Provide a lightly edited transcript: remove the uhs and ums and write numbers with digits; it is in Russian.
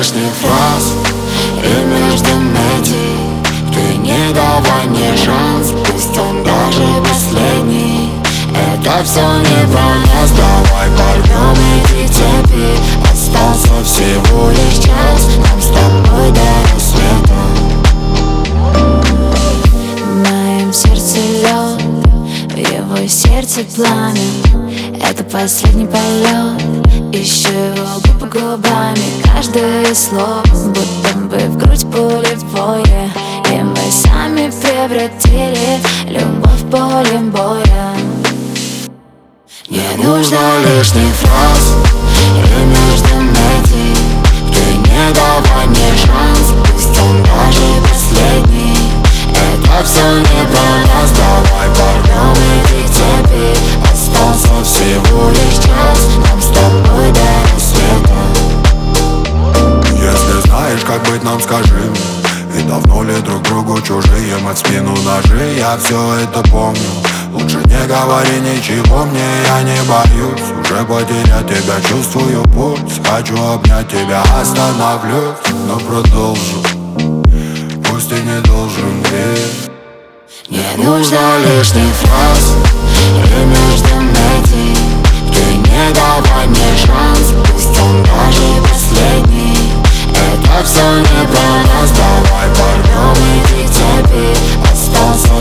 лишних фраз и между найти. Ты не давай мне шанс, пусть он даже последний. Это все не про нас, давай порвем эти цепи. Остался всего лишь час, нам с тобой до рассвета. В моем сердце лед, в его сердце пламя. Это последний полет, ищу его губы губами. Каждое слово, будто бы в грудь пули в бое. И мы сами превратили любовь в поле боя. Не нужно лишних фраз и между найти. Ты не давай мне шанс, пусть он даже последний. Это все не про нас, давай порвем эти цепи. Остался всего лишь час, нам с тобой до рассвета. Если знаешь, как быть, нам скажи мне. И давно ли друг другу чужие, мы в спину ножи, я все это помню. Лучше не говори ничего мне, я не боюсь уже потерять тебя, чувствую пульс. Хочу обнять тебя, остановлюсь, но продолжу. Пусть ты не должен верить. Не нужно лишних фраз и между найти. Ты не давай мне шанс, пусть он даже последний. Это все не про нас, давай порвем эти цепи. Остался